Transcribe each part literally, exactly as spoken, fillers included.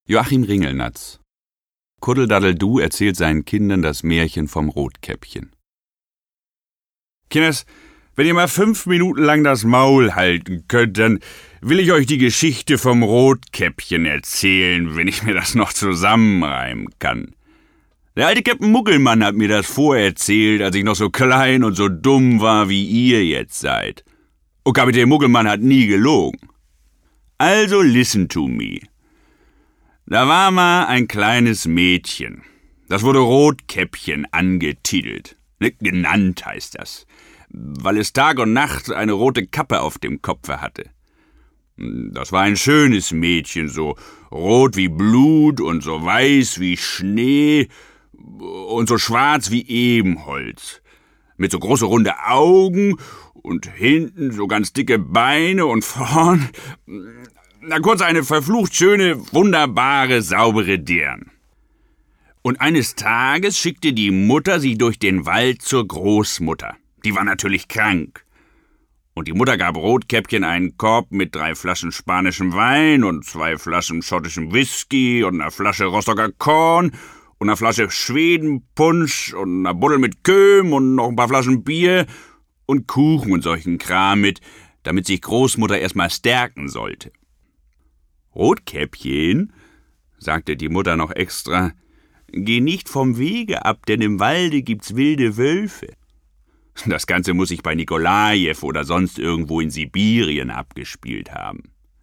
Joachim Ringelnatz. Kuddeldaddel-Du erzählt seinen Kindern das Märchen vom Rotkäppchen. Kinders, wenn ihr mal fünf Minuten lang das Maul halten könnt, dann will ich euch die Geschichte vom Rotkäppchen erzählen, wenn ich mir das noch zusammenreimen kann. Der alte Käpt'n Muggelmann hat mir das vorerzählt, als ich noch so klein und so dumm war, wie ihr jetzt seid. Und Kapitän Muggelmann hat nie gelogen. Also listen to me. Da war mal ein kleines Mädchen. Das wurde Rotkäppchen angetitelt. Ne, genannt heißt das, weil es Tag und Nacht eine rote Kappe auf dem Kopfe hatte. Das war ein schönes Mädchen, so rot wie Blut und so weiß wie Schnee und so schwarz wie Ebenholz. Mit so große runde Augen und hinten so ganz dicke Beine und vorn, na kurz, eine verflucht schöne, wunderbare, saubere Dirn. Und eines Tages schickte die Mutter sie durch den Wald zur Großmutter. Die war natürlich krank. Und die Mutter gab Rotkäppchen einen Korb mit drei Flaschen spanischem Wein und zwei Flaschen schottischem Whisky und einer Flasche Rostocker Korn und einer Flasche Schwedenpunsch und einer Buddel mit Köhm und noch ein paar Flaschen Bier und Kuchen und solchen Kram mit, damit sich Großmutter erstmal stärken sollte. »Rotkäppchen«, sagte die Mutter noch extra, »geh nicht vom Wege ab, denn im Walde gibt's wilde Wölfe.« Das Ganze muss sich bei Nikolajew oder sonst irgendwo in Sibirien abgespielt haben.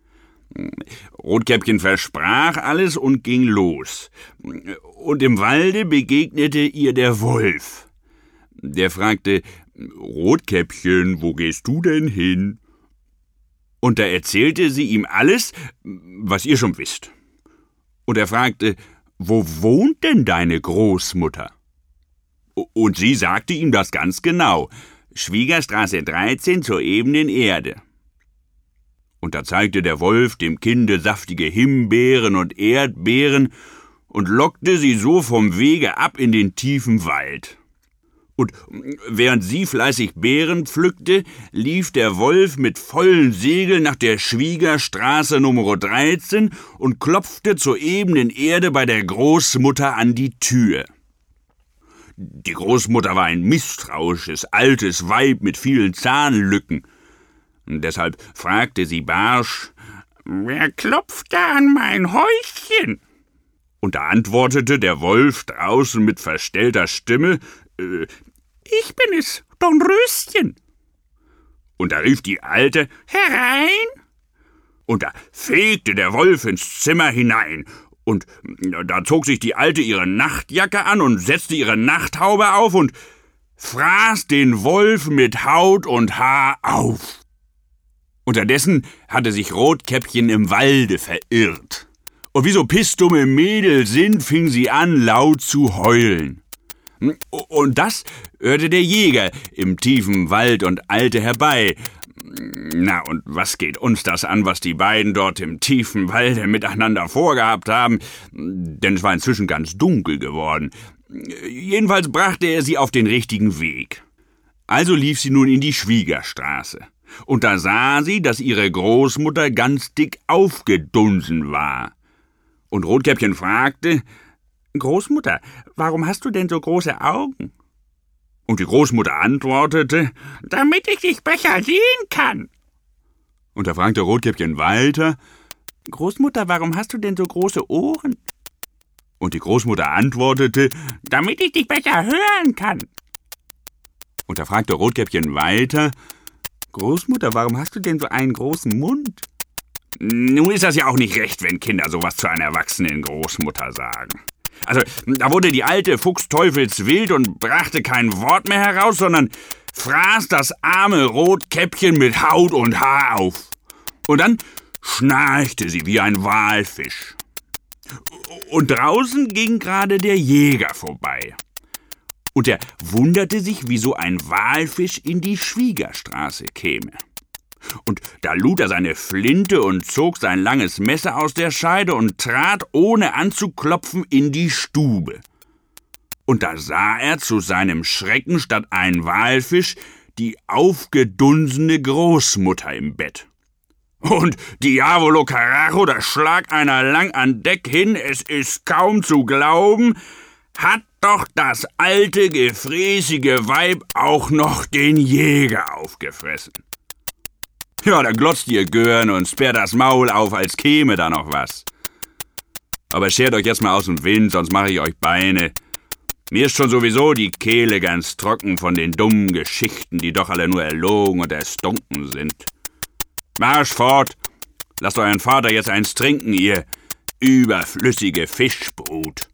Rotkäppchen versprach alles und ging los. Und im Walde begegnete ihr der Wolf. Der fragte, »Rotkäppchen, wo gehst du denn hin?« Und da erzählte sie ihm alles, was ihr schon wisst. Und er fragte, »Wo wohnt denn deine Großmutter?« Und sie sagte ihm das ganz genau, Schwiegerstraße dreizehn zur ebenen Erde. Und da zeigte der Wolf dem Kinde saftige Himbeeren und Erdbeeren und lockte sie so vom Wege ab in den tiefen Wald. Und während sie fleißig Beeren pflückte, lief der Wolf mit vollen Segeln nach der Schwiegerstraße Nummer dreizehn und klopfte zur ebenen Erde bei der Großmutter an die Tür. Die Großmutter war ein misstrauisches, altes Weib mit vielen Zahnlücken. Deshalb fragte sie barsch, »Wer klopft da an mein Häuschen?« Und da antwortete der Wolf draußen mit verstellter Stimme, äh, »Ich bin es, Dornröschen.« Und da rief die Alte, »Herein!« Und da fegte der Wolf ins Zimmer hinein. Und da zog sich die Alte ihre Nachtjacke an und setzte ihre Nachthaube auf und fraß den Wolf mit Haut und Haar auf. Unterdessen hatte sich Rotkäppchen im Walde verirrt. Und wie so pissdumme Mädel sind, fing sie an, laut zu heulen. Und das hörte der Jäger im tiefen Wald und eilte herbei. Na, und was geht uns das an, was die beiden dort im tiefen Walde miteinander vorgehabt haben? Denn es war inzwischen ganz dunkel geworden. Jedenfalls brachte er sie auf den richtigen Weg. Also lief sie nun in die Schwiegerstraße. Und da sah sie, dass ihre Großmutter ganz dick aufgedunsen war. Und Rotkäppchen fragte, »Großmutter, warum hast du denn so große Augen?« Und die Großmutter antwortete, »Damit ich dich besser sehen kann.« Und da fragte Rotkäppchen weiter, »Großmutter, warum hast du denn so große Ohren?« Und die Großmutter antwortete, »Damit ich dich besser hören kann.« Und da fragte Rotkäppchen weiter, »Großmutter, warum hast du denn so einen großen Mund?« Nun ist das ja auch nicht recht, wenn Kinder sowas zu einer erwachsenen Großmutter sagen. Also, da wurde die Alte fuchsteufelswild und brachte kein Wort mehr heraus, sondern fraß das arme Rotkäppchen mit Haut und Haar auf. Und dann schnarchte sie wie ein Walfisch. Und draußen ging gerade der Jäger vorbei. Und er wunderte sich, wie so ein Walfisch in die Schwiegerstraße käme. Und da lud er seine Flinte und zog sein langes Messer aus der Scheide und trat, ohne anzuklopfen, in die Stube. Und da sah er zu seinem Schrecken statt einen Walfisch die aufgedunsene Großmutter im Bett. Und Diavolo Carajo, da schlag einer lang an Deck hin, es ist kaum zu glauben, hat doch das alte, gefräßige Weib auch noch den Jäger aufgefressen. Ja, da glotzt ihr Gören und sperrt das Maul auf, als käme da noch was. Aber schert euch jetzt mal aus dem Wind, sonst mache ich euch Beine. Mir ist schon sowieso die Kehle ganz trocken von den dummen Geschichten, die doch alle nur erlogen und erstunken sind. Marsch fort! Lasst euren Vater jetzt eins trinken, ihr überflüssige Fischbrut!